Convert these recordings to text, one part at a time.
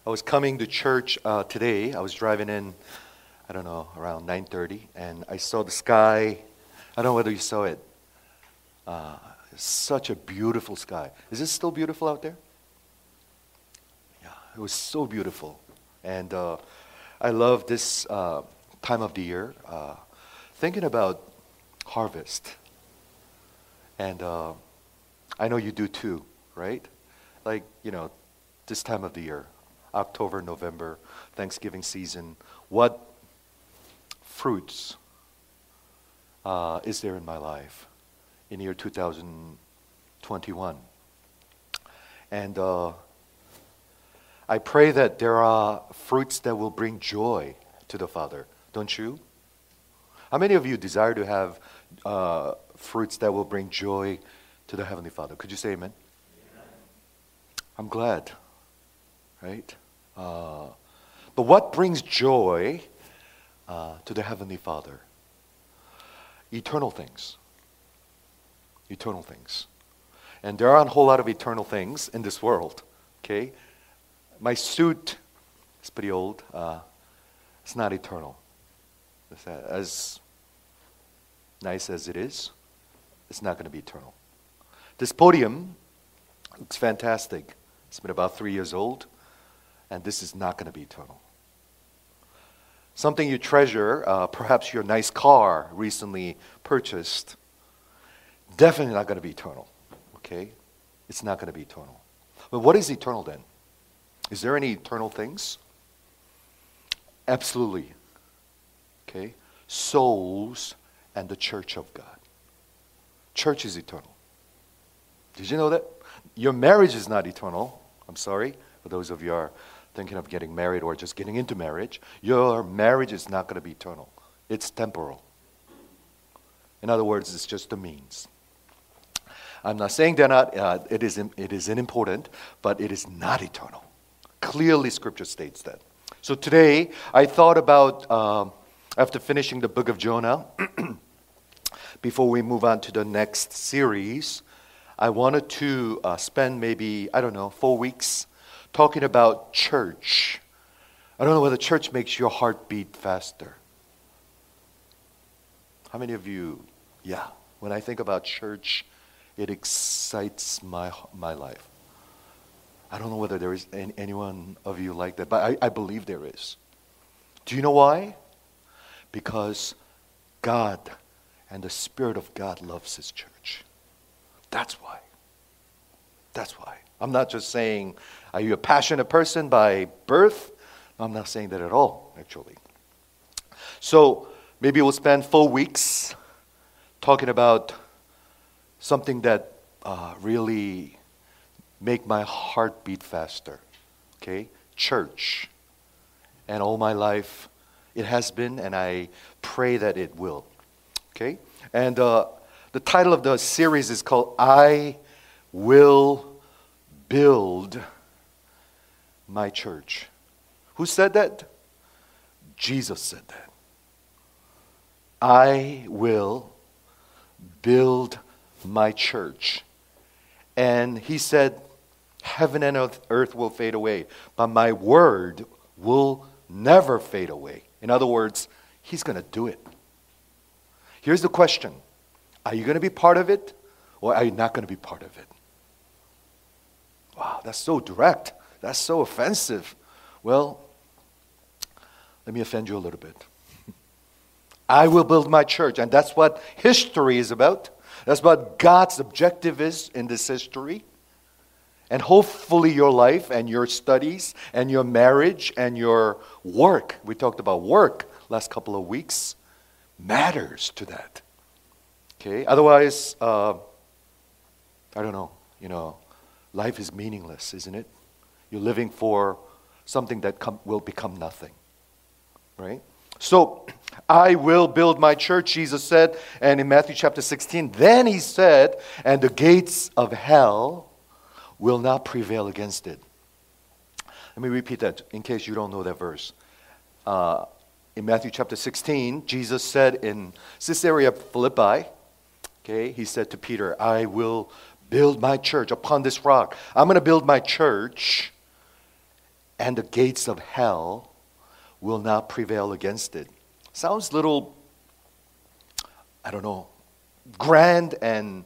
was coming to church today. I was driving in, I don't know, around 9:30, and I saw the sky. I don't know whether you saw it. Such a beautiful sky. Is it still beautiful out there? Yeah, it was so beautiful. And I love this time of the year, thinking about harvest. And I know you do too, right? Like, this time of the year, October, November, Thanksgiving season, what fruits is there in my life in the year 2021? And I pray that there are fruits that will bring joy to the Father, don't you? How many of you desire to have fruits that will bring joy to the Heavenly Father? Could you say amen? I'm glad, right? But what brings joy to the Heavenly Father? Eternal things. Eternal things. And there are a whole lot of eternal things in this world, okay? My suit is pretty old. It's not eternal. As nice as it is, it's not going to be eternal. This podium looks fantastic. It's been about 3 years old, and this is not going to be eternal. Something you treasure, perhaps your nice car recently purchased, definitely not going to be eternal, okay? It's not going to be eternal. But what is eternal then? Is there any eternal things? Absolutely, okay? Souls and the church of God. Church is eternal. Did you know that? Your marriage is not eternal. I'm sorry for those of you who are thinking of getting married or just getting into marriage. Your marriage is not going to be eternal. It's temporal. In other words, it's just a means. I'm not saying they're not. It is unimportant, but it is not eternal. Clearly, Scripture states that. So today, I thought about, after finishing the book of Jonah, before we move on to the next series, I wanted to spend maybe, 4 weeks talking about church. I don't know whether church makes your heart beat faster. How many of you, when I think about church, it excites my life. I don't know whether there is anyone of you like that, but I believe there is. Do you know why? Because God and the Spirit of God loves His church. That's why. That's why. I'm not just saying, are you a passionate person by birth? I'm not saying that at all, actually. So maybe we'll spend 4 weeks talking about something that really make my heart beat faster. Okay? Church. And all my life, it has been, and I pray that it will. Okay? And the title of the series is called I Will Build My Church. Who said that? Jesus said that. I will build my church. And He said, heaven and earth will fade away, but my word will never fade away. In other words, He's going to do it. Here's the question. Are you going to be part of it, or are you not going to be part of it? Wow, that's so direct. That's so offensive. Well, let me offend you a little bit. I will build my church, and that's what history is about. That's what God's objective is in this history. And hopefully your life and your studies and your marriage and your work, we talked about work last couple of weeks, matters to that. Okay, otherwise, I don't know, life is meaningless, isn't it? You're living for something that will become nothing, right? So, I will build my church, Jesus said, and in Matthew chapter 16, then He said, and the gates of hell will not prevail against it. Let me repeat that in case you don't know that verse. In Matthew chapter 16, Jesus said in Caesarea Philippi, okay, He said to Peter, I will build my church upon this rock. I'm going to build my church, and the gates of hell will not prevail against it. Sounds little, I don't know, grand and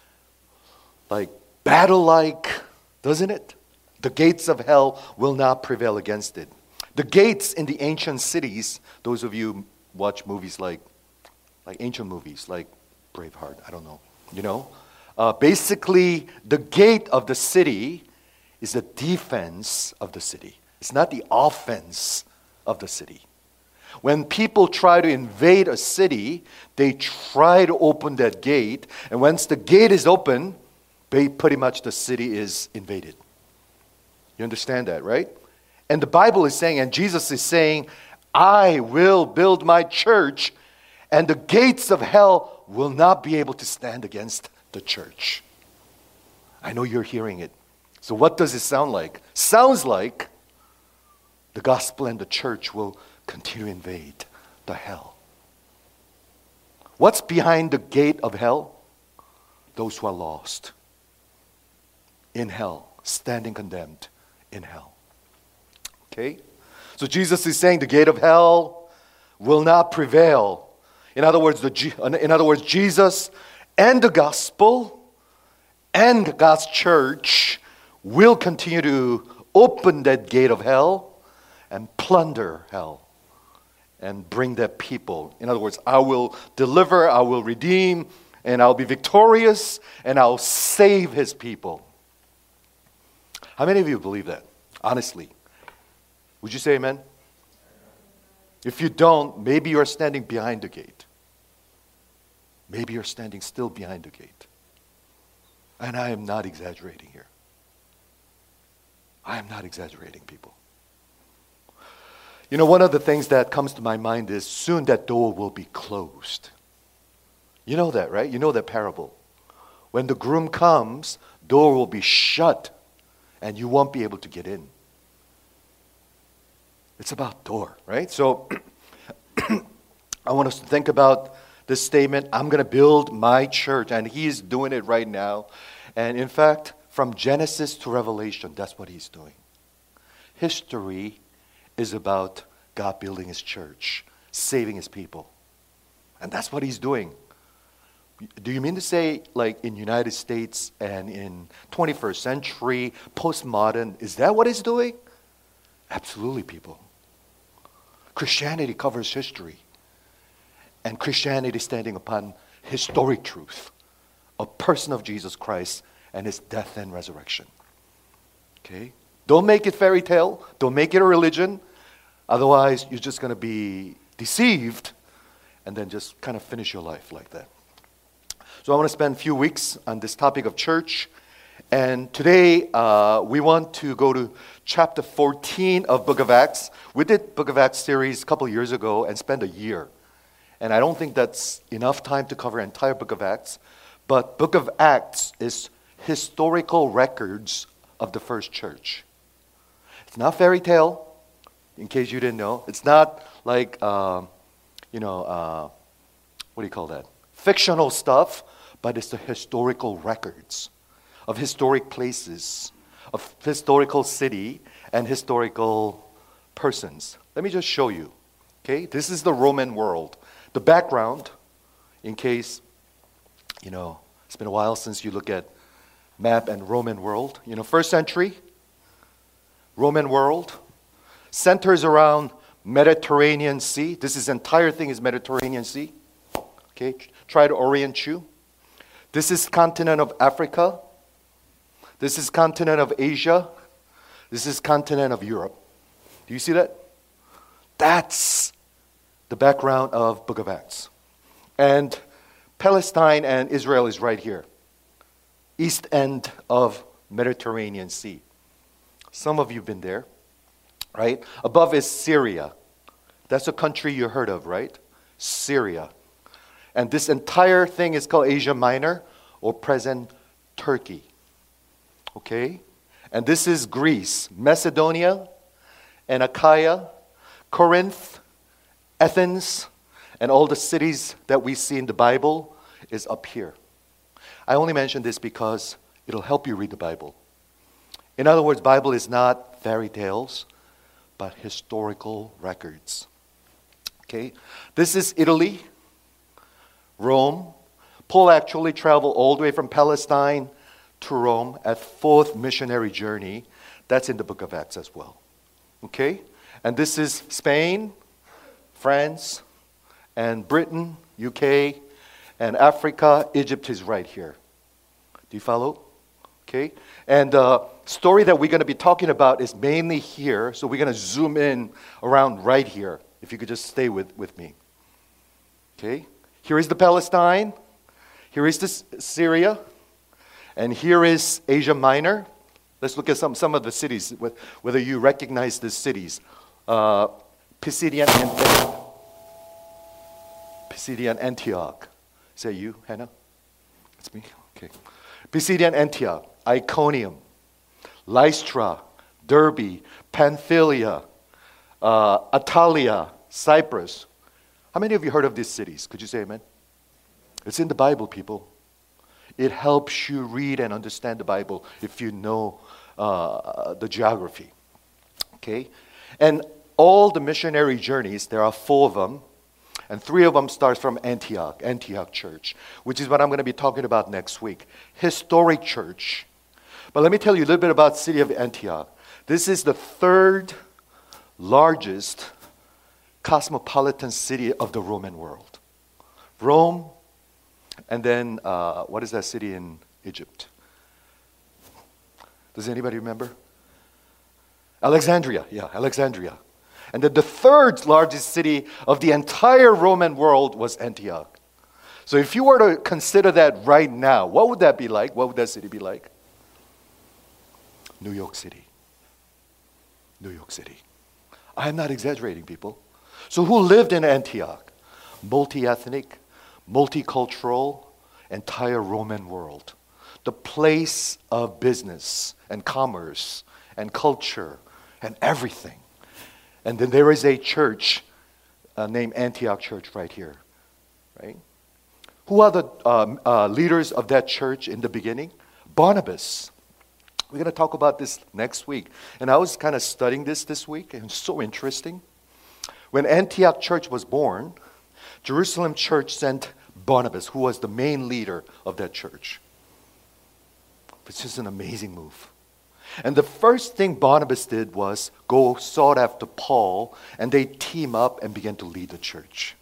like battle-like, doesn't it? The gates of hell will not prevail against it. The gates in the ancient cities, those of you watch movies like ancient movies, like Braveheart, I don't know, you know? Basically, the gate of the city is the defense of the city. It's not the offense of the city. When people try to invade a city, they try to open that gate, and once the gate is open, pretty much the city is invaded. You understand that, right? And the Bible is saying, and Jesus is saying, I will build my church, and the gates of hell will not be able to stand against the church. I know you're hearing it. So what does it sound like? Sounds like the gospel and the church will continue to invade the hell. What's behind the gate of hell? Those who are lost in hell, standing condemned in hell. Okay? So Jesus is saying the gate of hell will not prevail. In other words, Jesus and the gospel and God's church will continue to open that gate of hell and plunder hell and bring that people. In other words, I will deliver, I will redeem, and I'll be victorious, and I'll save his people. How many of you believe that? Honestly. Would you say amen? If you don't, maybe you're standing behind the gate. Maybe you're standing still behind the gate. And I am not exaggerating here. I am not exaggerating, people. You know, one of the things that comes to my mind is soon that door will be closed. You know that, right? You know that parable. When the groom comes, door will be shut and you won't be able to get in. It's about door, right? So I want us to think about this statement, I'm going to build my church, and he's doing it right now. And in fact, from Genesis to Revelation, that's what he's doing. History is about God building his church, saving his people. And that's what he's doing. Do you mean to say, like in United States and in 21st century, postmodern, is that what he's doing? Absolutely, people. Christianity covers history. And Christianity standing upon historic truth, a person of Jesus Christ and his death and resurrection. Okay? Don't make it fairy tale. Don't make it a religion. Otherwise, you're just going to be deceived and then just kind of finish your life like that. So I want to spend a few weeks on this topic of church. And today, we want to go to chapter 14 of Book of Acts. We did Book of Acts series a couple years ago and spent a year. And I don't think that's enough time to cover entire Book of Acts. But Book of Acts is historical records of the first church. It's not fairy tale, in case you didn't know. It's not like, what do you call that? Fictional stuff, but it's the historical records of historic places, of historical city, and historical persons. Let me just show you. Okay, this is the Roman world. The background, in case, it's been a while since you look at map and Roman world. First century, Roman world, centers around Mediterranean Sea. This entire thing is Mediterranean Sea. Okay, try to orient you. This is continent of Africa. This is continent of Asia. This is continent of Europe. Do you see that? That's the background of Book of Acts. And Palestine and Israel is right here. East end of Mediterranean Sea. Some of you have been there, right? Above is Syria. That's a country you heard of, right? Syria. And this entire thing is called Asia Minor, or present Turkey. Okay? And this is Greece, Macedonia, and Achaia, Corinth, Athens, and all the cities that we see in the Bible is up here. I only mention this because it'll help you read the Bible. In other words, Bible is not fairy tales, but historical records. Okay? This is Italy, Rome. Paul actually traveled all the way from Palestine to Rome at fourth missionary journey. That's in the book of Acts as well. Okay? And this is Spain, France, and Britain, UK, and Africa. Egypt is right here. Do you follow? Okay? And the story that we're going to be talking about is mainly here. So we're going to zoom in around right here. If you could just stay with me. Okay? Here is the Palestine. Here is this Syria. And here is Asia Minor. Let's look at some of the cities, whether you recognize these cities. Pisidian Antioch. Is that you, Hannah? That's me? Okay. Pisidian Antioch, Iconium, Lystra, Derbe, Pamphylia, Attalia, Cyprus. How many of you heard of these cities? Could you say amen? It's in the Bible, people. It helps you read and understand the Bible if you know the geography. Okay? And all the missionary journeys, there are 4 of them, and 3 of them start from Antioch Church, which is what I'm going to be talking about next week. Historic church. But let me tell you a little bit about the city of Antioch. This is the 3rd largest cosmopolitan city of the Roman world. Rome, and then what is that city in Egypt? Does anybody remember? Alexandria. Yeah, Alexandria. And then the 3rd largest city of the entire Roman world was Antioch. So if you were to consider that right now, what would that be like? What would that city be like? New York City. New York City. I am not exaggerating, people. So who lived in Antioch? Multi-ethnic, multicultural, entire Roman world. The place of business and commerce and culture and everything. And then there is a church named Antioch Church right here. Right? Who are the leaders of that church in the beginning? Barnabas. We're going to talk about this next week. And I was kind of studying this week, and it's so interesting. When Antioch Church was born, Jerusalem Church sent Barnabas, who was the main leader of that church. It's just an amazing move. And the first thing Barnabas did was go sought after Paul, and they team up and began to lead the church.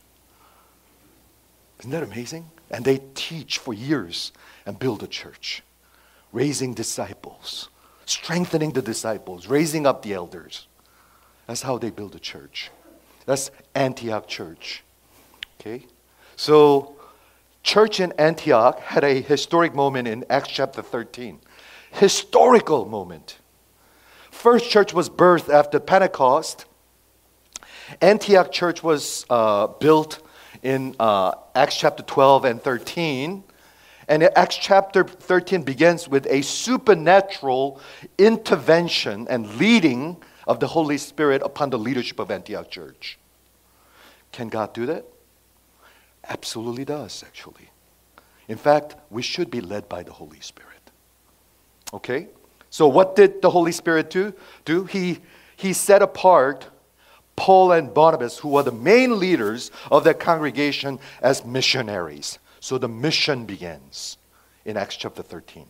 Isn't that amazing? And they teach for years and build a church, raising disciples, strengthening the disciples, raising up the elders. That's how they build a church. That's Antioch Church. Okay? So, church in Antioch had a historic moment in Acts chapter 13. Historical moment. First church was birthed after Pentecost. Antioch Church was built in Acts chapter 12 and 13. And Acts chapter 13 begins with a supernatural intervention and leading of the Holy Spirit upon the leadership of Antioch Church. Can God do that? Absolutely does, actually. In fact, we should be led by the Holy Spirit. Okay? So what did the Holy Spirit do? He set apart Paul and Barnabas, who were the main leaders of that congregation, as missionaries. So the mission begins in Acts chapter 13.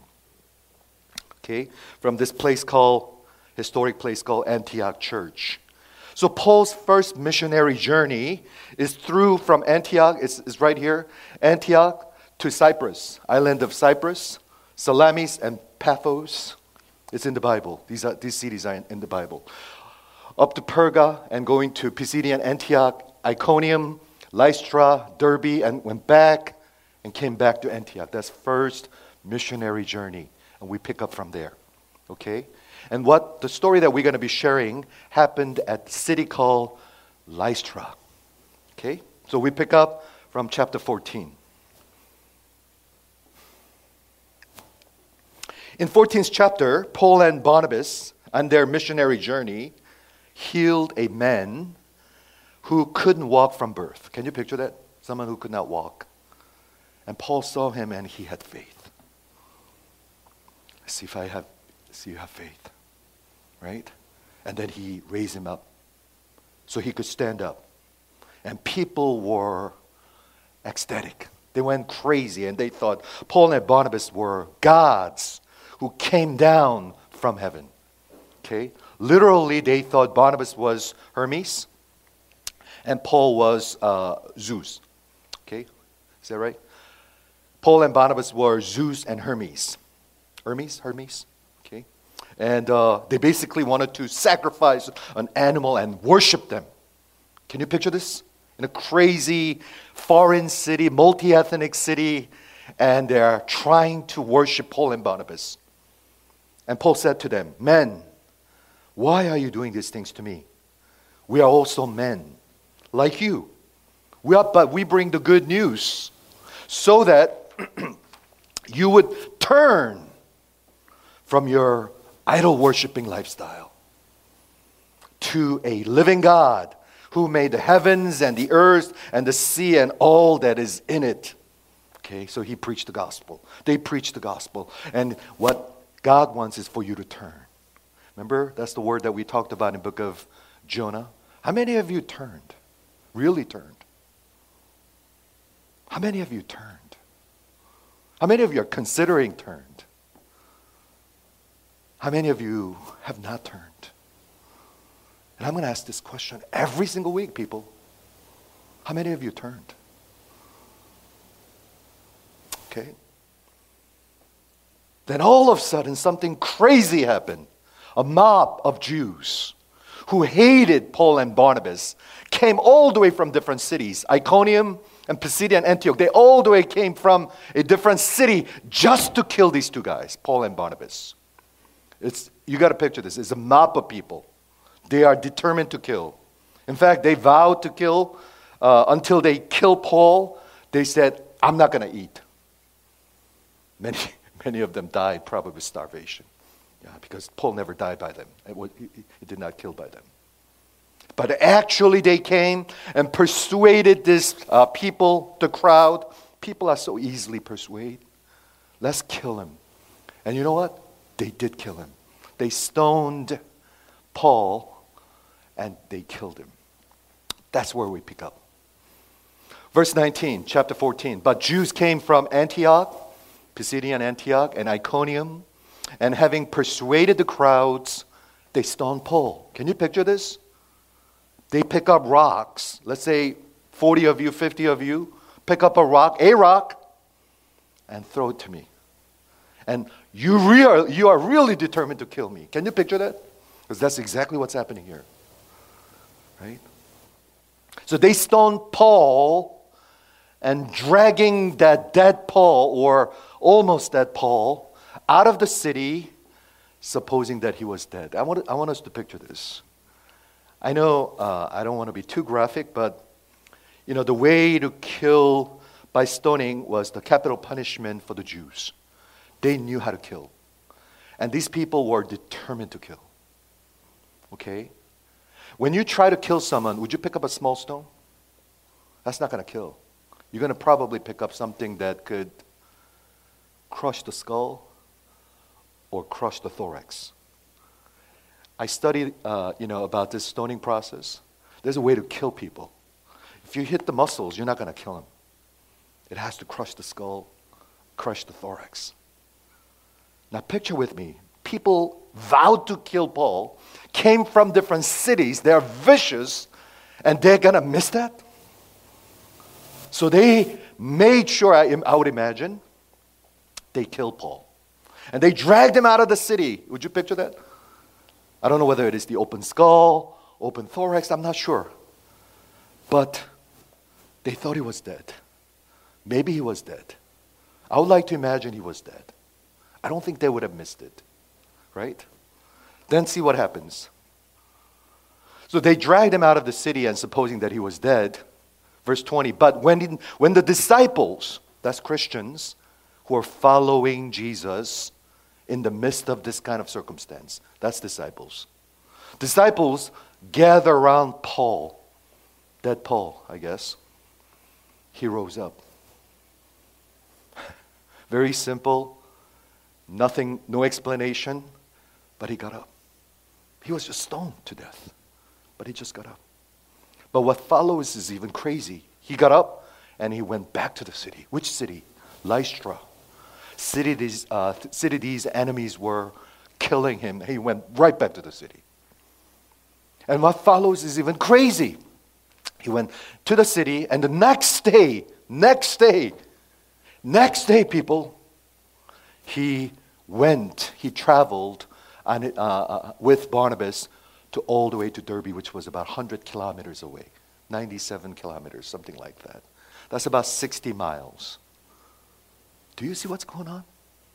Okay? From this historic place called Antioch Church. So Paul's first missionary journey is from Antioch, it's right here, Antioch to Cyprus, island of Cyprus, Salamis and Paphos. It's in the Bible. These cities are in the Bible. Up to Perga and going to Pisidian Antioch, Iconium, Lystra, Derbe, and went back and came back to Antioch. That's first missionary journey. And we pick up from there. Okay? And the story that we're going to be sharing happened at the city called Lystra. Okay? So we pick up from chapter 14. In 14th chapter, Paul and Barnabas, on their missionary journey, healed a man who couldn't walk from birth. Can you picture that? Someone who could not walk. And Paul saw him and he had faith. See you have faith. Right? And then he raised him up so he could stand up. And people were ecstatic. They went crazy and they thought Paul and Barnabas were gods who came down from heaven. Okay? Literally, they thought Barnabas was Hermes and Paul was Zeus. Okay? Is that right? Paul and Barnabas were Zeus and Hermes. Hermes. Okay? And they basically wanted to sacrifice an animal and worship them. Can you picture this? In a crazy foreign city, multi-ethnic city, and they're trying to worship Paul and Barnabas. And Paul said to them, "Men, why are you doing these things to me? We are also men, like you. But we bring the good news so that you would turn from your idol-worshiping lifestyle to a living God who made the heavens and the earth and the sea and all that is in it." Okay, so he preached the gospel. They preached the gospel. And what God wants is for you to turn. Remember, that's the word that we talked about in the book of Jonah. How many of you turned? Really turned? How many of you turned? How many of you are considering turned? How many of you have not turned? And I'm going to ask this question every single week, people. How many of you turned? Okay. Then all of a sudden, something crazy happened. A mob of Jews who hated Paul and Barnabas came all the way from different cities, Iconium and Pisidia and Antioch. They all the way came from a different city just to kill these two guys, Paul and Barnabas. You got to picture this. It's a mob of people. They are determined to kill. In fact, they vowed to kill until they kill Paul. They said, "I'm not going to eat." Many of them died probably with starvation. Yeah, because Paul never died by them. He did not kill by them. But actually they came and persuaded this people, the crowd. People are so easily persuaded. Let's kill him. And you know what? They did kill him. They stoned Paul and they killed him. That's where we pick up. Verse 19, chapter 14. But Jews came from Antioch, Pisidian Antioch, and Iconium, and having persuaded the crowds, they stoned Paul. Can you picture this? They pick up rocks. Let's say 40 of you, 50 of you, pick up a rock, and throw it to me. And you are really determined to kill me. Can you picture that? Because that's exactly what's happening here. Right? So they stoned Paul, and dragging that dead Paul, or almost dead Paul, out of the city, supposing that he was dead. I want us to picture this. I know I don't want to be too graphic, but the way to kill by stoning was the capital punishment for the Jews. They knew how to kill. And these people were determined to kill. Okay? When you try to kill someone, would you pick up a small stone? That's not going to kill. You're going to probably pick up something that could crush the skull or crush the thorax. I studied, about this stoning process. There's a way to kill people. If you hit the muscles, you're not going to kill them. It has to crush the skull, crush the thorax. Now picture with me, people vowed to kill Paul, came from different cities, they're vicious, and they're going to miss that? So they made sure, I would imagine, they killed Paul. And they dragged him out of the city. Would you picture that? I don't know whether it is the open skull, open thorax, I'm not sure. But they thought he was dead. Maybe he was dead. I would like to imagine he was dead. I don't think they would have missed it. Right? Then see what happens. So they dragged him out of the city and supposing that he was dead. Verse 20, but when the disciples, that's Christians, who are following Jesus in the midst of this kind of circumstance, that's disciples. Disciples gather around Paul, dead Paul, I guess. He rose up. Very simple, nothing, no explanation, but he got up. He was just stoned to death, but he just got up. But what follows is even crazy. He got up and he went back to the city. Which city? Lystra. City these enemies were killing him. He went right back to the city. And what follows is even crazy. He went to the city, and the next day, people, he traveled with Barnabas to all the way to Derbe, which was about 100 kilometers away, 97 kilometers, something like that. That's about 60 miles. Do you see what's going on?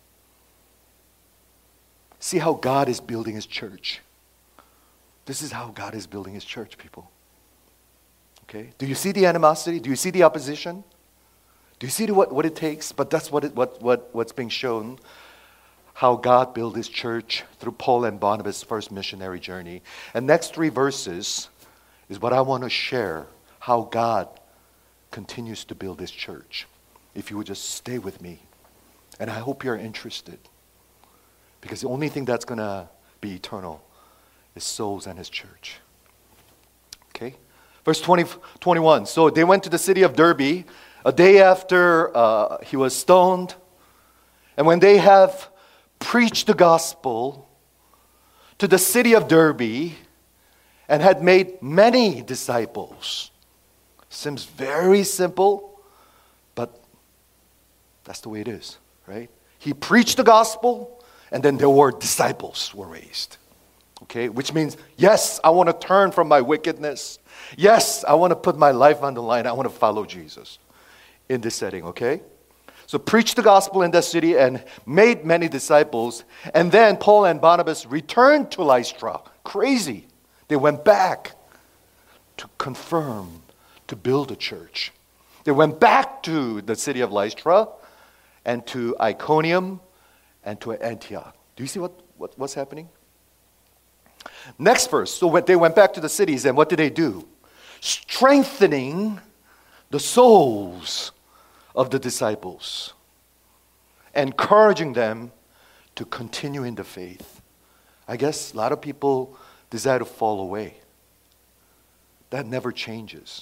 See how God is building His church. This is how God is building His church, people. Okay? Do you see the animosity? Do you see the opposition? Do you see what it takes? But that's what's being shown. How God built His church through Paul and Barnabas' first missionary journey. And next 3 verses is what I want to share. How God continues to build His church. If you would just stay with me. And I hope you're interested. Because the only thing that's going to be eternal is souls and His church. Okay? Verse 21. So they went to the city of Derbe a day after he was stoned. And when they have preached the gospel to the city of Derbe and had made many disciples. Seems very simple, but that's the way it is, right? He preached the gospel, and then there were disciples were raised. Okay, which means, yes, I want to turn from my wickedness. Yes, I want to put my life on the line. I want to follow Jesus in this setting, okay? So preached the gospel in that city and made many disciples. And then Paul and Barnabas returned to Lystra. Crazy. They went back to confirm, to build a church. They went back to the city of Lystra and to Iconium and to Antioch. Do you see what's happening? Next verse. So when they went back to the cities, and what did they do? Strengthening the souls of the disciples, encouraging them to continue in the faith. I guess a lot of people desire to fall away. That never changes.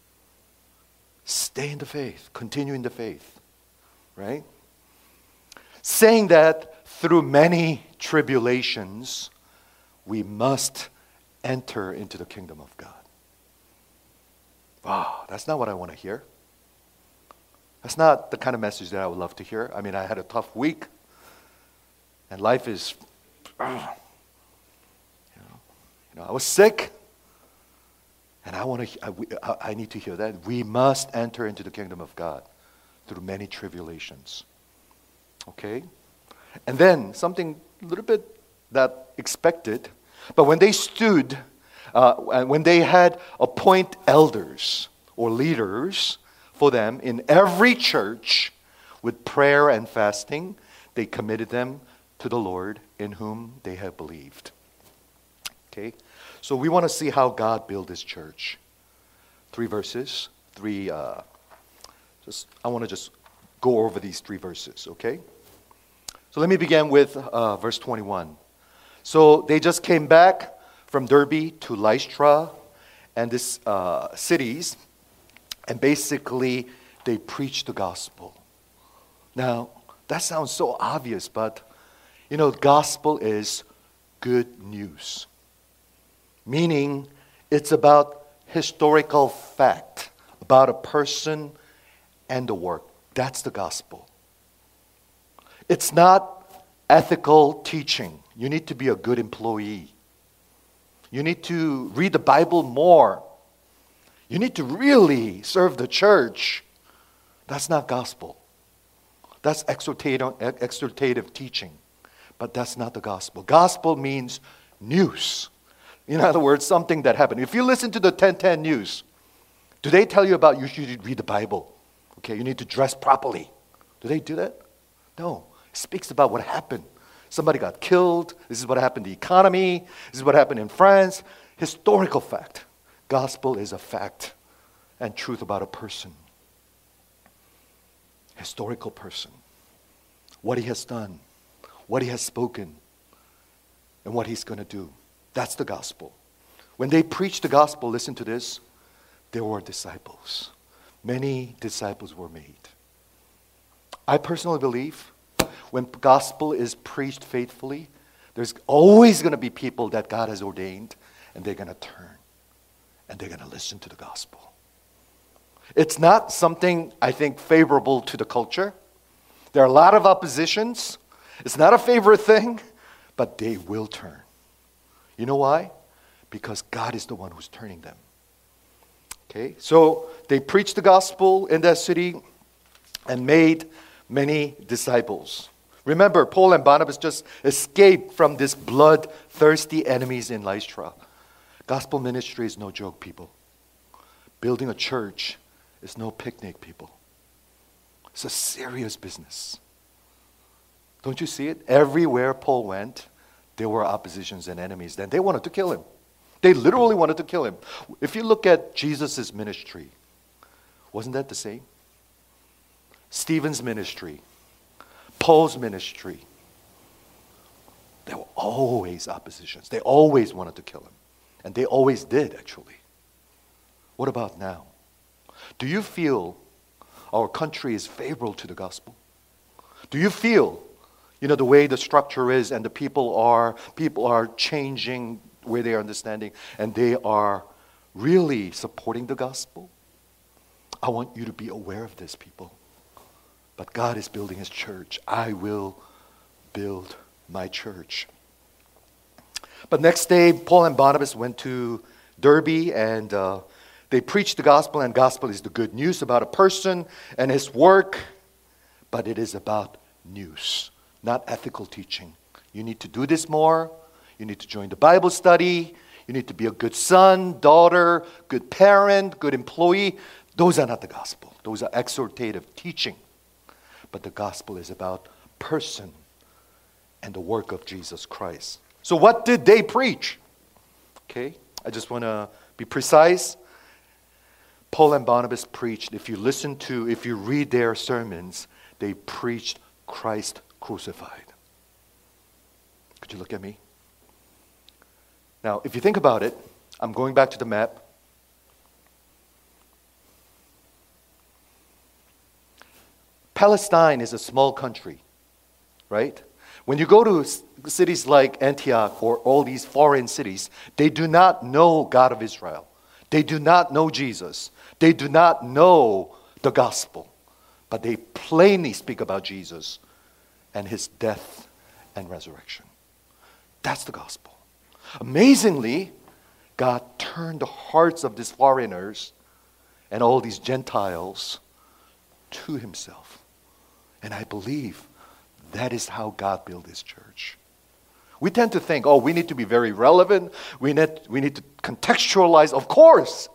Stay in the faith, continue in the faith, right? Saying that through many tribulations, we must enter into the kingdom of God. Wow, that's not what I want to hear. That's not the kind of message that I would love to hear. I mean, I had a tough week, and life is, I was sick, and I need to hear that. We must enter into the kingdom of God through many tribulations. Okay? And then something a little bit that expected, but when they stood, when they had appoint elders or leaders for them in every church with prayer and fasting, they committed them to the Lord in whom they have believed. Okay? So we want to see how God built His church. 3 verses. I want to just go over these 3 verses, okay? So let me begin with verse 21. So they just came back from Derbe to Lystra and these cities, and basically they preached the gospel. Now, that sounds so obvious, but the gospel is good news. Meaning, it's about historical fact, about a person and a work. That's the gospel. It's not ethical teaching. You need to be a good employee. You need to read the Bible more. You need to really serve the church. That's not gospel. That's exhortative teaching. But that's not the gospel. Gospel means news. In other words, something that happened. If you listen to the 10:10 news, do they tell you about you should read the Bible? Okay, you need to dress properly. Do they do that? No. It speaks about what happened. Somebody got killed. This is what happened in the economy. This is what happened in France. Historical fact. Gospel is a fact and truth about a person. Historical person. What he has done, what he has spoken, and what he's going to do. That's the gospel. When they preach the gospel, listen to this, there were disciples. Many disciples were made. I personally believe when gospel is preached faithfully, there's always going to be people that God has ordained, and they're going to turn, and they're going to listen to the gospel. It's not something, I think, favorable to the culture. There are a lot of oppositions. It's not a favorite thing, but they will turn. You know why? Because God is the one who's turning them. Okay, so they preached the gospel in that city and made many disciples. Remember, Paul and Barnabas just escaped from this bloodthirsty enemies in Lystra. Gospel ministry is no joke, people. Building a church is no picnic, people. It's a serious business. Don't you see it? Everywhere Paul went, there were oppositions and enemies. Then they wanted to kill him. They literally wanted to kill him. If you look at Jesus' ministry, wasn't that the same? Stephen's ministry, Paul's ministry, there were always oppositions. They always wanted to kill him. And they always did, actually. What about now? Do you feel our country is favorable to the gospel? Do you feel, the way the structure is and the people are changing where they are understanding and they are really supporting the gospel? I want you to be aware of this, people. But God is building His church. I will build my church. But next day, Paul and Barnabas went to Derbe and they preached the gospel, and gospel is the good news about a person and his work, but it is about news, not ethical teaching. You need to do this more. You need to join the Bible study. You need to be a good son, daughter, good parent, good employee. Those are not the gospel. Those are exhortative teaching. But the gospel is about person and the work of Jesus Christ. So what did they preach? Okay, I just want to be precise. Paul and Barnabas preached, if you read their sermons, they preached Christ crucified. Could you look at me? Now, if you think about it, I'm going back to the map. Palestine is a small country, right? When you go to cities like Antioch or all these foreign cities, they do not know God of Israel. They do not know Jesus. They do not know the gospel. But they plainly speak about Jesus and His death and resurrection. That's the gospel. Amazingly, God turned the hearts of these foreigners and all these Gentiles to Himself. And I believe that is how God built His church. We tend to think, we need to be very relevant. We need to contextualize. Of course.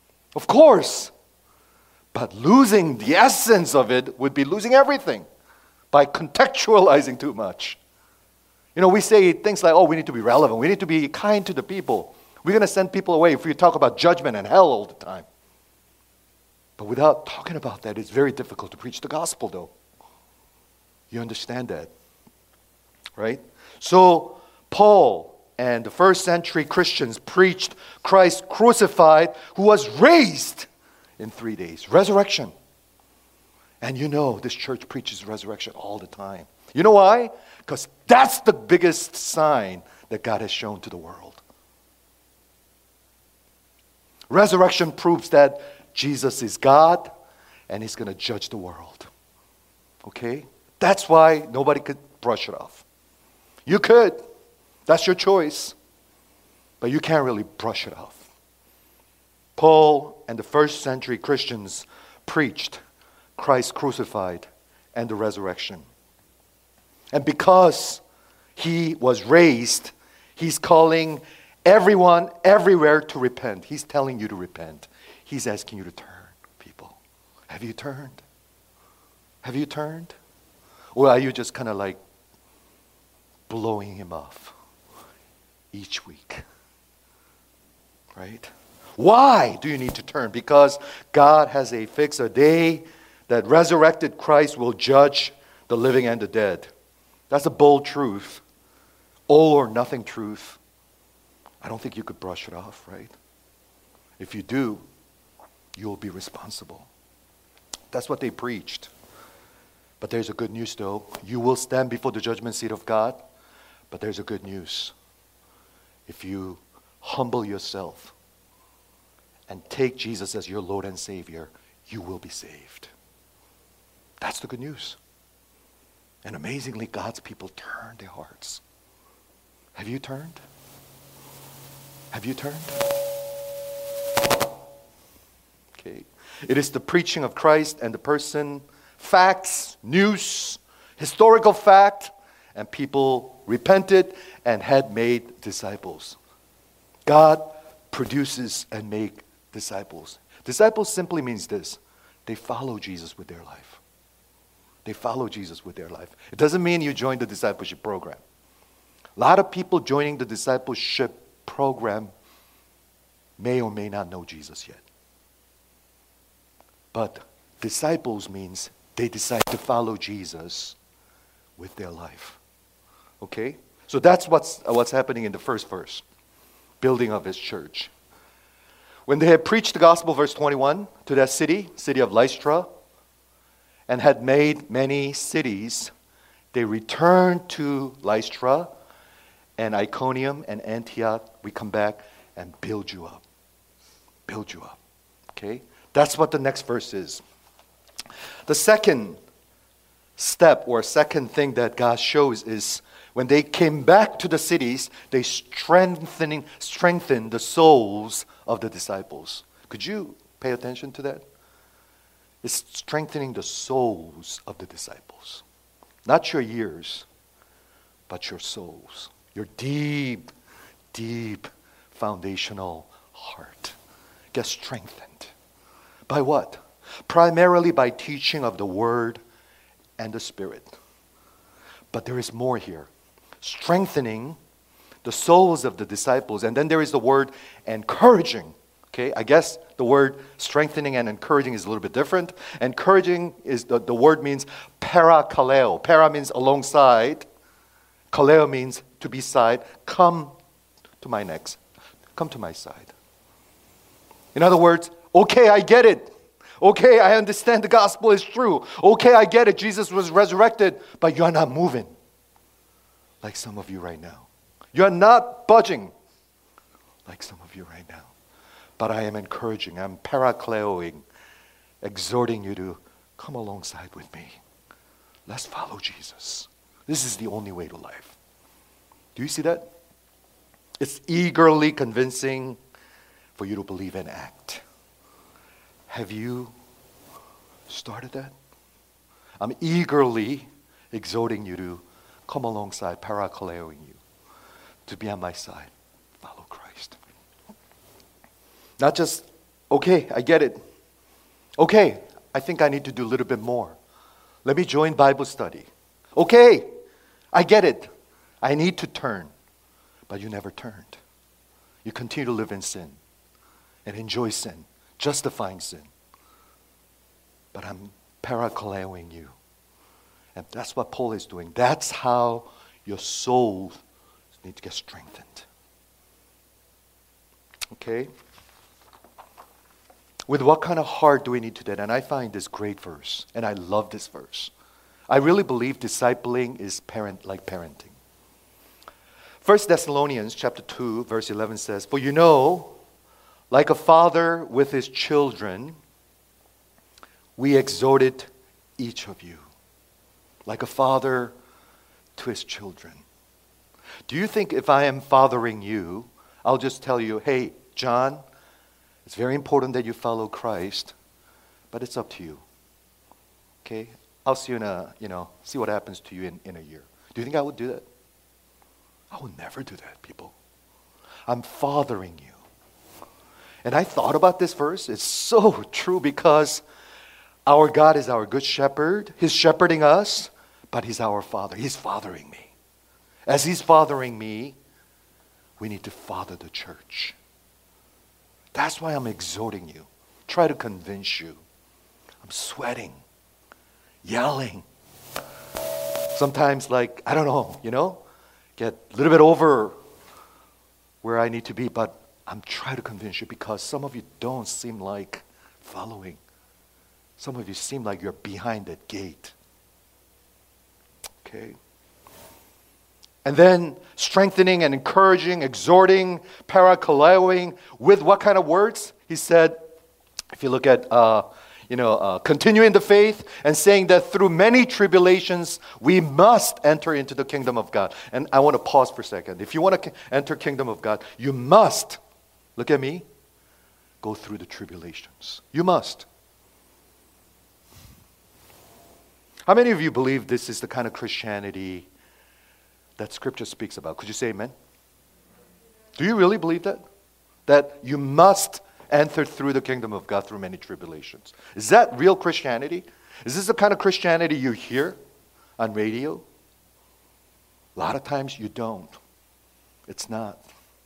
But losing the essence of it would be losing everything by contextualizing too much. We say things like, we need to be relevant. We need to be kind to the people. We're going to send people away if we talk about judgment and hell all the time. But without talking about that, it's very difficult to preach the gospel, though. You understand that, right? So Paul and the first century Christians preached Christ crucified, who was raised in 3 days. Resurrection. And this church preaches resurrection all the time. You know why? Because that's the biggest sign that God has shown to the world. Resurrection proves that Jesus is God and He's going to judge the world. Okay? That's why nobody could brush it off. You could. That's your choice. But you can't really brush it off. Paul and the first century Christians preached Christ crucified and the resurrection. And because He was raised, He's calling everyone, everywhere to repent. He's telling you to repent. He's asking you to turn, people. Have you turned? Have you turned? Or are you just kind of like blowing Him off each week? Right? Why do you need to turn? Because God has a day that resurrected Christ will judge the living and the dead. That's a bold truth. All or nothing truth. I don't think you could brush it off, right? If you do, you will be responsible. That's what they preached. But there's a good news though. You will stand before the judgment seat of God. But there's a good news. If you humble yourself and take Jesus as your Lord and Savior, you will be saved. That's the good news. And amazingly, God's people turned their hearts. Have you turned? Have you turned? Okay. It is the preaching of Christ and the person, facts, news, historical fact, and people repented and had made disciples. God produces and make disciples. Disciples simply means this: they follow Jesus with their life. They follow Jesus with their life. It doesn't mean you join the discipleship program. A lot of people joining the discipleship program may or may not know Jesus yet. But disciples means they decide to follow Jesus with their life. Okay? So that's what's happening in the first verse. Building of his church. When they had preached the gospel, verse 21, to that city of Lystra, and had made many cities, they returned to Lystra and Iconium and Antioch. We come back and build you up. Build you up. Okay? That's what the next verse is. The second step or second thing that God shows is when they came back to the cities, they strengthened the souls of the disciples. Could you pay attention to that? It's strengthening the souls of the disciples. Not your ears, but your souls. Your deep, deep foundational heart gets strengthened. By what? Primarily by teaching of the Word and the Spirit. But there is more here. Strengthening the souls of the disciples. And then there is the word encouraging. Okay, I guess the word strengthening and encouraging is a little bit different. Encouraging is the word means parakaleo. Para means alongside. Kaleo means to be side. Come to my next. Come to my side. In other words, okay, I get it. Okay, I understand the gospel is true. Okay, I get it. Jesus was resurrected, but you're not moving. Like some of you right now. You're not budging. Like some of you right now. But I am encouraging, I'm parakleoing, exhorting you to come alongside with me. Let's follow Jesus. This is the only way to life. Do you see that? It's eagerly convincing for you to believe and act. Have you started that? I'm eagerly exhorting you to come alongside, parakleoing you, to be on my side. Follow Christ. Not just, okay, I get it. Okay, I think I need to do a little bit more. Let me join Bible study. Okay, I get it. I need to turn. But you never turned. You continue to live in sin and enjoy sin, justifying sin. But I'm parakleoing you. And that's what Paul is doing. That's how your soul needs to get strengthened. Okay? With what kind of heart do we need to do that? And I find this great verse, and I love this verse. I really believe discipling is like parenting. 1 Thessalonians chapter 2, verse 11 says, "For you know, like a father with his children, we exhorted each of you." Like a father to his children. Do you think if I am fathering you, I'll just tell you, hey, John, it's very important that you follow Christ, but it's up to you. Okay? I'll see you see what happens to you in a year. Do you think I would do that? I would never do that, people. I'm fathering you. And I thought about this verse. It's so true because our God is our good shepherd. He's shepherding us, but He's our Father. He's fathering me. As He's fathering me, we need to father the church. That's why I'm exhorting you. Try to convince you. I'm sweating, yelling. Sometimes get a little bit over where I need to be, but I'm trying to convince you because some of you don't seem like following. Some of you seem like you're behind that gate. Okay? And then strengthening and encouraging, exhorting, parakalewing with what kind of words? He said, if you look at, continuing the faith and saying that through many tribulations, we must enter into the kingdom of God. And I want to pause for a second. If you want to enter kingdom of God, you must, look at me, go through the tribulations. You must. How many of you believe this is the kind of Christianity that Scripture speaks about? Could you say amen? Do you really believe that? That you must enter through the kingdom of God through many tribulations. Is that real Christianity? Is this the kind of Christianity you hear on radio? A lot of times you don't. It's not.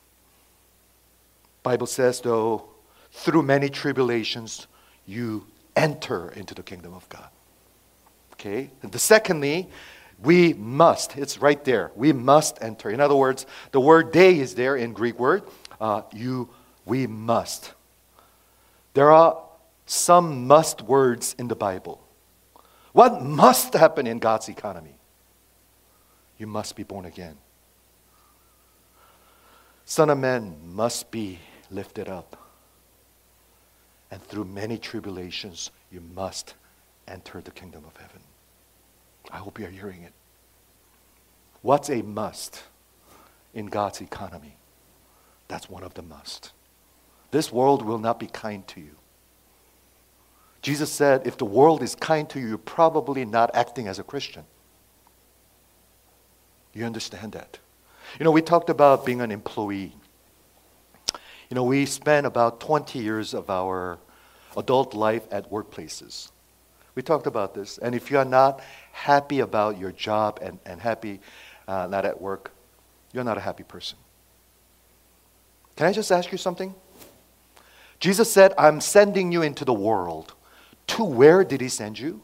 Bible says, though, through many tribulations, you enter into the kingdom of God. Okay? And secondly, we must. It's right there. We must enter. In other words, the word "they" is there in Greek word. We must. There are some must words in the Bible. What must happen in God's economy? You must be born again. Son of Man must be lifted up. And through many tribulations, you must enter the kingdom of heaven. I hope you're hearing it. What's a must in God's economy? That's one of the must. This world will not be kind to you. Jesus said, if the world is kind to you, you're probably not acting as a Christian. You understand that? We talked about being an employee. We spend about 20 years of our adult life at workplaces. We talked about this. And if you are not happy about your job and happy not at work, you're not a happy person. Can I just ask you something? Jesus said, I'm sending you into the world. To where did he send you?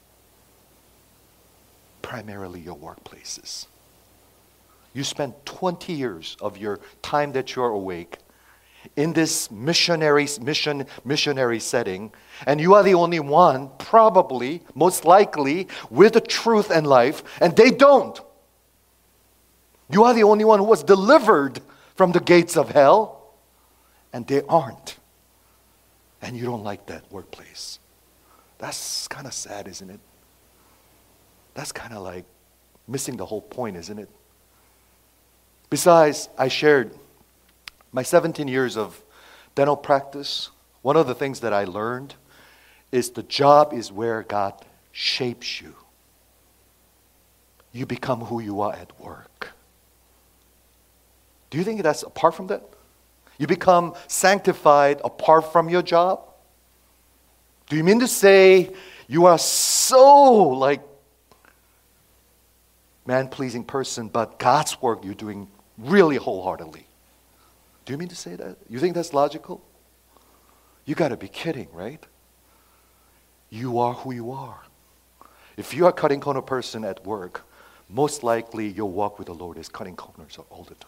Primarily your workplaces. You spend 20 years of your time that you're awake in this missionary setting, and you are the only one, probably, most likely, with the truth and life, and they don't. You are the only one who was delivered from the gates of hell, and they aren't. And you don't like that workplace. That's kind of sad, isn't it? That's kind of like missing the whole point, isn't it? Besides, I shared my 17 years of dental practice. One of the things that I learned is the job is where God shapes you. You become who you are at work. Do you think that's apart from that? You become sanctified apart from your job? Do you mean to say you are so man-pleasing person, but God's work you're doing really wholeheartedly? Do you mean to say that? You think that's logical? You got to be kidding, right? You are who you are. If you are a cutting corner person at work, most likely your walk with the Lord is cutting corners all the time.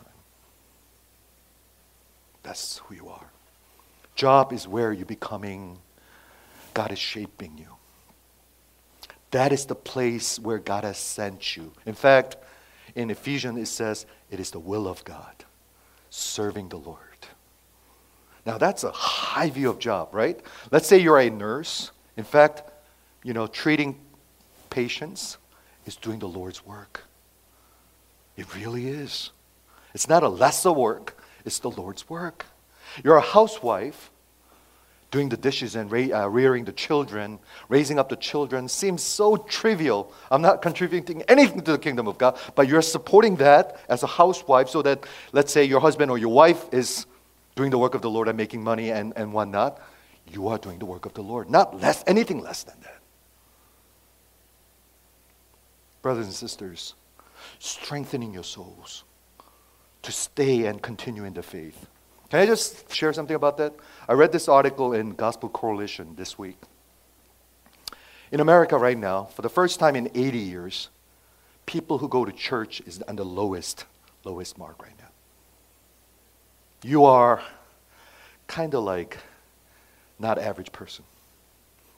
That's who you are. Job is where you're becoming, God is shaping you. That is the place where God has sent you. In fact, in Ephesians it says, it is the will of God, serving the Lord. Now that's a high view of job, right? Let's say you're a nurse. In fact, treating patients is doing the Lord's work. It really is. It's not a lesser work. It's the Lord's work. You're a housewife. Doing the dishes and rearing the children, raising up the children seems so trivial. I'm not contributing anything to the kingdom of God, but you're supporting that as a housewife so that, let's say, your husband or your wife is doing the work of the Lord and making money and whatnot. You are doing the work of the Lord, not anything less than that. Brothers and sisters, strengthening your souls to stay and continue in the faith. Can I just share something about that? I read this article in Gospel Coalition this week. In America right now, for the first time in 80 years, people who go to church is on the lowest mark right now. You are kind of like not average person.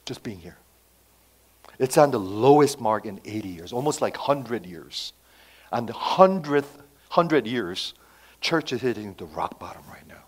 just being here. It's on the lowest mark in 80 years, almost like 100 years. On the 100 years, church is hitting the rock bottom right now.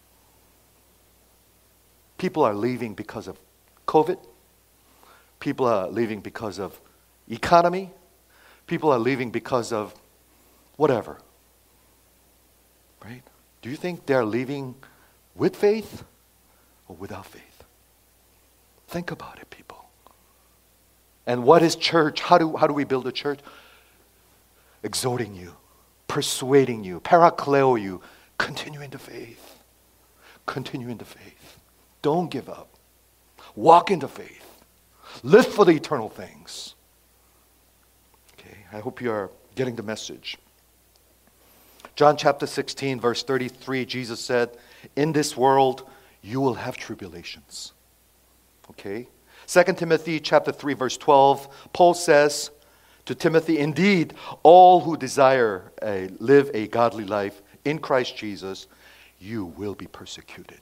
People are leaving because of COVID. People are leaving because of economy. People are leaving because of whatever. Right? Do you think they're leaving with faith or without faith? Think about it, people. And what is church? How do we build a church? Exhorting you, persuading you, parakleo you, continue in the faith. Continue in the faith. Don't give up. Walk in the faith. Live for the eternal things. Okay, I hope you are getting the message. John chapter 16, verse 33, Jesus said, in this world you will have tribulations. Okay? 2 Timothy chapter 3, verse 12, Paul says to Timothy, indeed, all who desire live a godly life in Christ Jesus, you will be persecuted.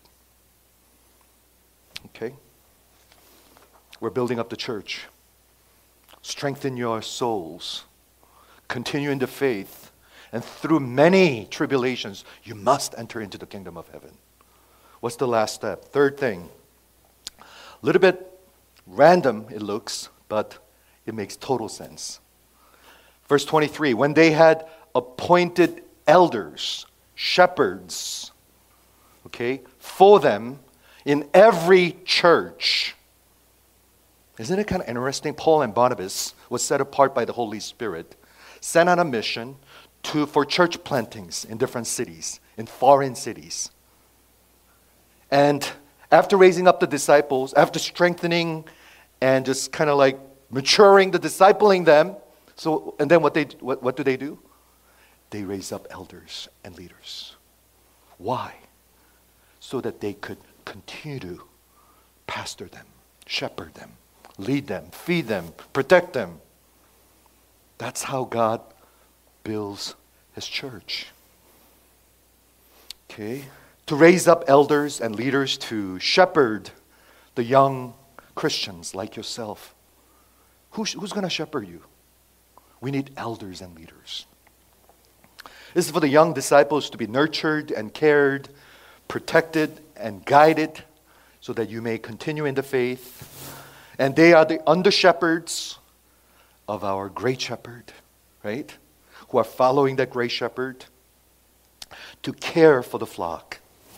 Okay? We're building up the church. Strengthen your souls. Continue in the faith. And through many tribulations, you must enter into the kingdom of heaven. What's the last step? Third thing. A little bit random it looks, but it makes total sense. Verse 23, when they had appointed elders, shepherds, okay, for them in every church. Isn't it kind of interesting? Paul and Barnabas was set apart by the Holy Spirit, sent on a mission for church plantings in different cities, in foreign cities. And after raising up the disciples, after strengthening and just kind of like maturing discipling them, and then what do they do? They raise up elders and leaders. Why? So that they could continue to pastor them, shepherd them, lead them, feed them, protect them. That's how God builds His church. Okay? To raise up elders and leaders to shepherd the young Christians like yourself. Who's going to shepherd you? We need elders and leaders. This is for the young disciples to be nurtured and cared, protected and guided so that you may continue in the faith. And they are the under-shepherds of our great shepherd, right? Who are following that great shepherd to care for the flock.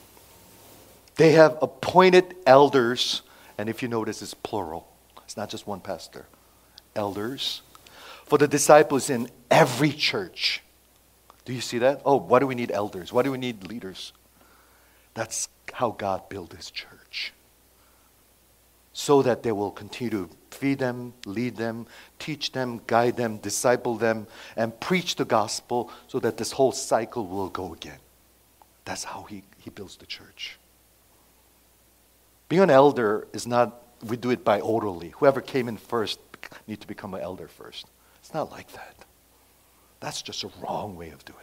They have appointed elders, and if you notice, it's plural. It's not just one pastor. Elders for the disciples in every church. Do you see that? Oh, why do we need elders? Why do we need leaders? That's how God built His church. So that they will continue to feed them, lead them, teach them, guide them, disciple them, and preach the gospel so that this whole cycle will go again. That's how He builds the church. Being an elder is not, we do it by orderly. Whoever came in first need to become an elder first. It's not like that. That's just a wrong way of doing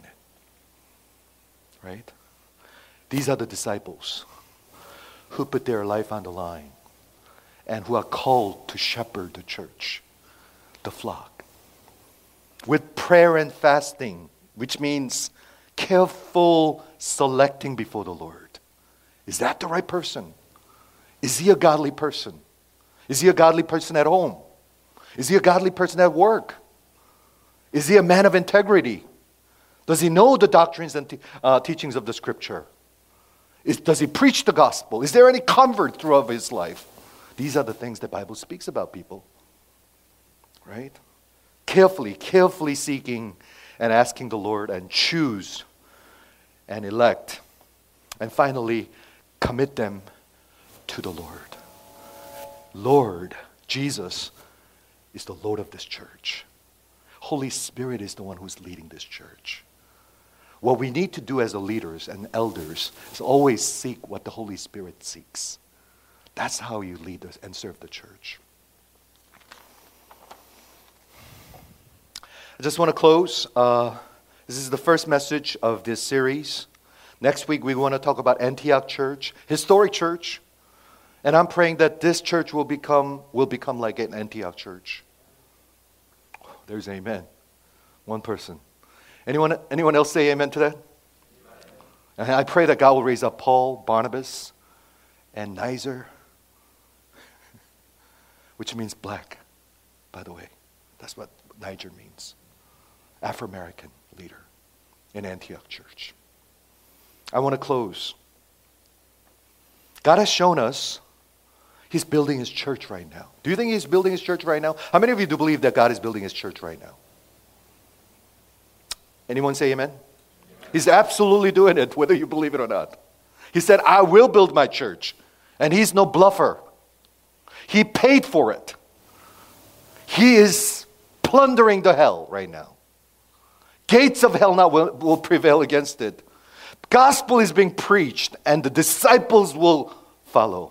it. Right? These are the disciples who put their life on the line and who are called to shepherd the church, the flock. With prayer and fasting, which means careful selecting before the Lord. Is that the right person? Is he a godly person? Is he a godly person at home? Is he a godly person at work? Is he a man of integrity? Does he know the doctrines and teachings of the Scripture? Does he preach the gospel? Is there any convert throughout his life? These are the things the Bible speaks about, people. Right? Carefully seeking and asking the Lord and choose and elect. And finally, commit them to the Lord. Lord, Jesus, is the Lord of this church. Holy Spirit is the one who's leading this church. What we need to do as leaders and elders is always seek what the Holy Spirit seeks. That's how you lead us and serve the church. I just want to close. This is the first message of this series. Next week we want to talk about Antioch Church, historic church. And I'm praying that this church will become like an Antioch church. There's amen. One person. Anyone else say amen to that? And I pray that God will raise up Paul, Barnabas, and Niger, which means black, by the way. That's what Niger means. Afro-American leader in Antioch church. I want to close. God has shown us He's building His church right now. Do you think He's building His church right now? How many of you do believe that God is building His church right now? Anyone say amen? He's absolutely doing it, whether you believe it or not. He said, I will build my church. And He's no bluffer. He paid for it. He is plundering the hell right now. Gates of hell now will prevail against it. Gospel is being preached, and the disciples will follow.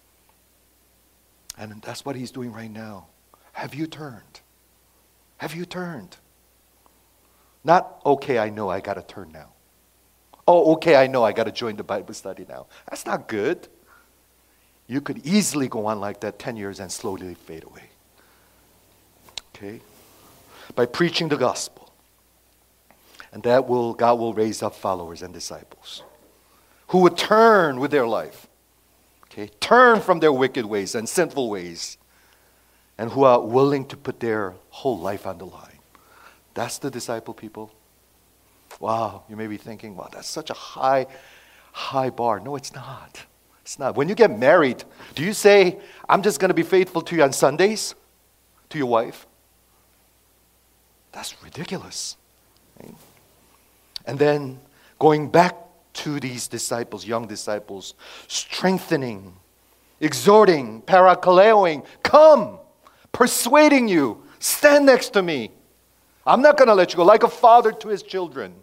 And that's what He's doing right now. Have you turned? Have you turned? Not, okay, I know I got to turn now. Oh, okay, I know I got to join the Bible study now. That's not good. You could easily go on like that 10 years and slowly fade away. Okay? By preaching the gospel. And God will raise up followers and disciples who would turn with their life. Okay? Turn from their wicked ways and sinful ways. And who are willing to put their whole life on the line. That's the disciple people. Wow, you may be thinking, wow, that's such a high bar. No, it's not. It's not. When you get married, do you say, I'm just going to be faithful to you on Sundays? To your wife? That's ridiculous. Right? And then going back to these disciples, young disciples, strengthening, exhorting, parakaleoing, come, persuading you, stand next to me. I'm not going to let you go, like a father to his children.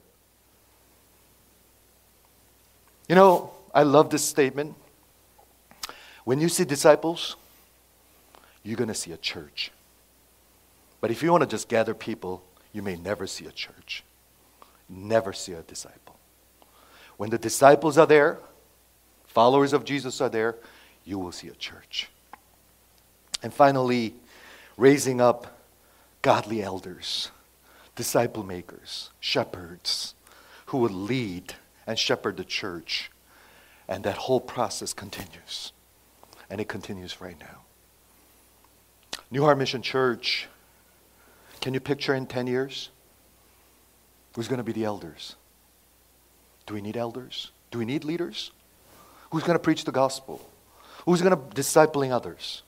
You know, I love this statement. When you see disciples, you're going to see a church. But if you want to just gather people, you may never see a church. Never see a disciple. When the disciples are there, followers of Jesus are there, you will see a church. And finally, raising up godly elders, disciple makers, shepherds, who would lead and shepherd the church. And that whole process continues. And it continues right now. New Heart Mission Church, can you picture in 10 years? Who's going to be the elders? Do we need elders? Do we need leaders? Who's going to preach the gospel? Who's going to discipling others?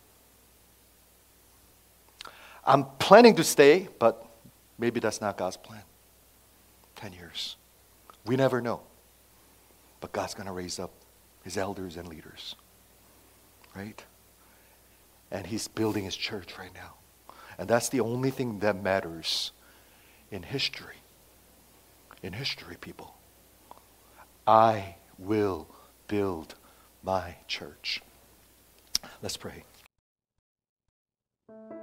I'm planning to stay, but maybe that's not God's plan. 10 years. We never know. But God's going to raise up His elders and leaders. Right? And He's building His church right now. And that's the only thing that matters in history. In history, people. I will build my church. Let's pray.